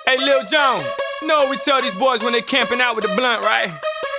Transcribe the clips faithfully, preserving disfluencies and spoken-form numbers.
Hey, Lil Jon, you know what we tell these boys when they camping out with the blunt, right?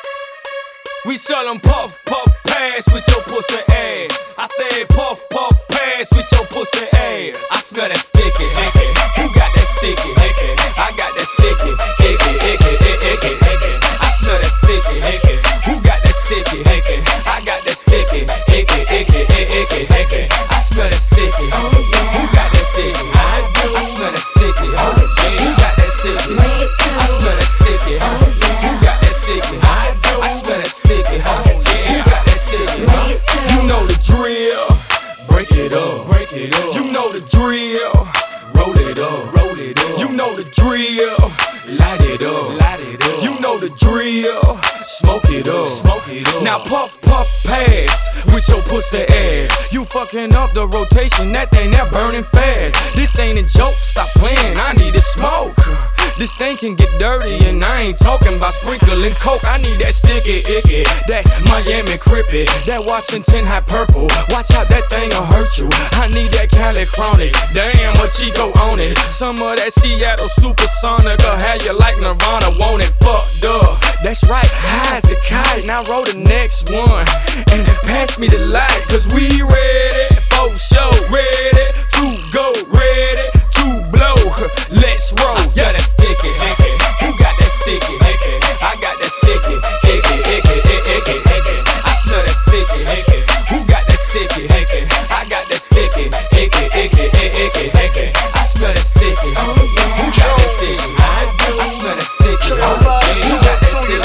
We tell them puff, puff, pass with your pussy ass. I said puff, puff, pass with your pussy ass. I smell that sticky, icky. Who got that sticky, icky? I got that sticky, icky, icky, icky, icky. I smell that sticky, icky. Who got that sticky, icky? I got that sticky, icky, icky, icky, icky. I smell that sticky. Who got that sticky? I do. I smell that sticky. Who got that sticky? I smell that sticky. Who got that sticky? I do. I smell that sticky. Who got that sticky? You know the drill. Break it up. Break it up. You know the drill. Roll it up. Roll it up. You know the drill. Light it up. Light it up. You know the drill. Smoke it up. Smoke it up. Now puff, puff, pass with your pussy ass. You fucking up the rotation. That thing that burning fast. This ain't a joke. Stop playing. I need to smoke. This thing can get dirty, and I ain't talking about sprinkling coke. I need that sticky icky, that Miami crippy, that Washington hot purple. Watch out, that thing'll hurt you. I need that Cali chronic, damn, a Chico on it. Some of that Seattle supersonic, or how you like Nirvana, want it fucked up. That's right, high as a kite. Now roll the next one, and pass me the light, cause we ready for show, ready to go, ready to blow. Let's roll. Yeah, that's sticky, icky. Who got that sticky, icky? I got that sticky, icky, icky, icky, icky. I smell that sticky, icky. Who got that sticky, icky? I got that sticky, icky, icky, icky, icky. I smell that sticky. Who got that sticky? I do. I smell that sticky. Who got that sticky?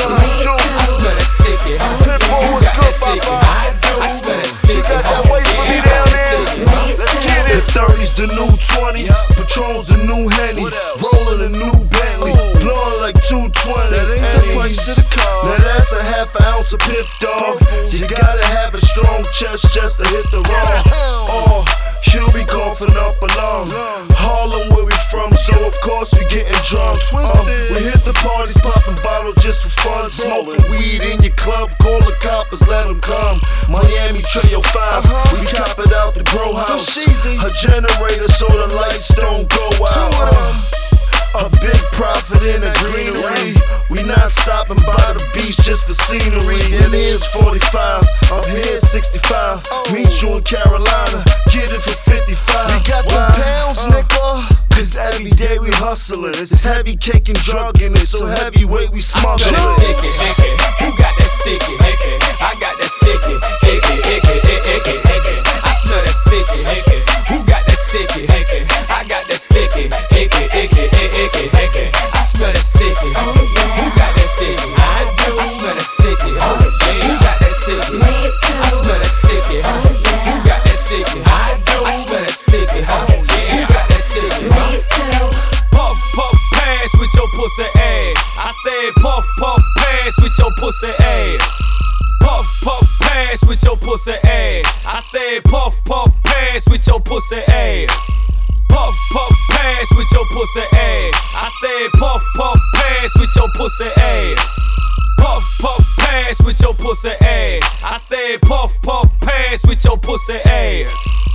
I smell that sticky. Who got that sticky? I do. I smell that sticky. Got that weight for me down there. Let's get it. The thirty's the new twenty, Patron's the new Henny, rolling a new Bentley, blowing like two twenty. That ain't the price of the car. Now that's a half an ounce of Piff Dog. You gotta have a strong chest just to hit the wrong. Oh, she'll be coughing up a lung. Harlem where we from, so of course we getting drunk. Um, we hit the parties, popping bottles just for fun, smoking weed in your club. Call the coppers, let them come. Miami Trio five, we cop it out the grow house. A generator so the lights don't go out. A big profit in the greenery. We not stopping by the beach just for scenery. Then here's forty-five, up here sixty-five. Meet you in Carolina, get it for fifty-five. We got the pounds, nigga. Cause every day we hustling. It's heavy cake and drug in it, so heavyweight we smuggling. I smell that sticky, icky. Who got that sticky, icky? I got that sticky, icky, icky, icky, icky. I smell that sticky, icky. Who got that sticky, icky? I got that sticky, icky, icky, icky, icky. I smell that sticky. Who got that sticky? I do. I smell that sticky. Who got that sticky? I smell that sticky. Who got that sticky? I do. I smell that sticky. Who got that sticky? Puff, puff, pass with your pussy ass. I said puff, puff, pass with your pussy ass. Puff, puff, pass with your pussy ass. I said puff, puff, pass with your pussy ass. Puff, puff, pass with your pussy ass. I said puff, puff, pass with your pussy ass. Puff, puff, pass with your pussy ass. I said puff, puff, pass with your pussy ass.